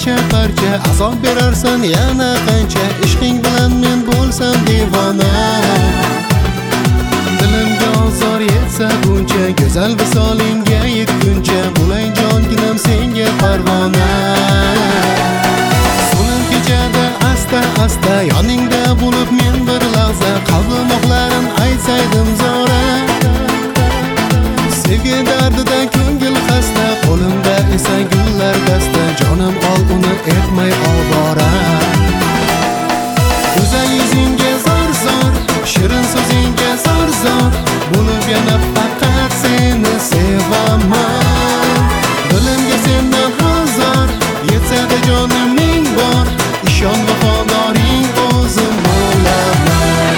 parcha parcha azob berarsan yana qancha. Ishqing bilan men bo'lsam devona, dilimga ozor yetsa buncha, go'zal visolingga yetguncha bo'lay jonginam senga parvona. So'lim kechada asta asta yoningda bo'lib men bir lahza, qalbim oqlarin aytsaydim zora. Sevgi dardida ko'ngil xasta, qo'limda esa gullar dasta, jonim ol uni etmay ovora. Go'zal yuzingga zor zor, shirin so'zingga zor zor, bo'lib yana faqat seni sevaman. Dilimga sendan hazor yetsa-da jonim ming bor, ishon vafodoring o'zim bo'laman.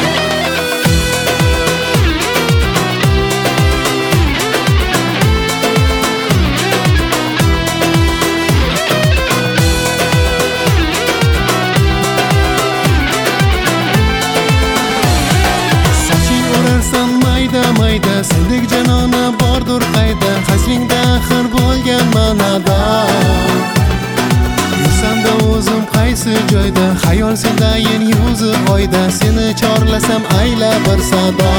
Mayda sendek janona bordur qayda, qaysingda axir bo'lgan ma'noda. Yursamda o'zim qaysi joyda, xayol sendayin yuzi oyda, seni chorlasam ayla bir sado.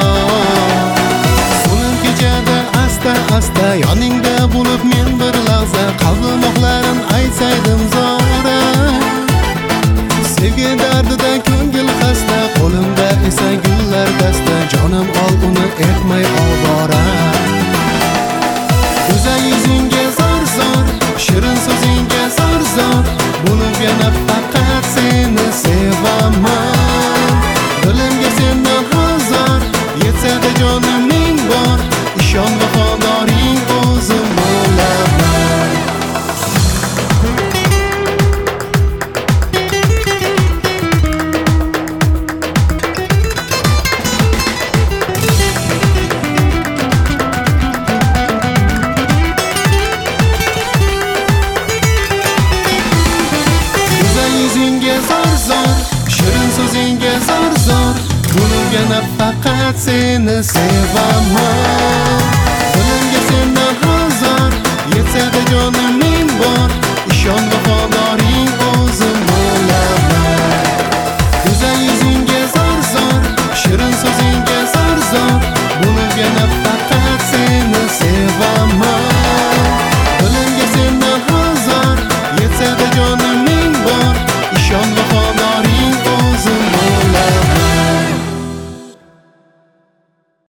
So'lim kechada asta asta yoningda bo'lib men bir lahza, qalbim oqlarin aytsaydim zora. Sevgi dardida ko'ngil xasta, qo'limda esa gullar dasta, jonim ol uni etmay ovora. Go'zal yuzingga zor zor, shirin so'zingga zor zor, bo'lib yana faqat seni sevaman. Dilimga sendan hazor yetsa-da jonim ming bor, ishon vafodoring o'zim bo'laman. Shirin so'zingga zor zor, bo'lib yana faqat seni sevaman. Dilimga sendan hazor yetsa-da jonim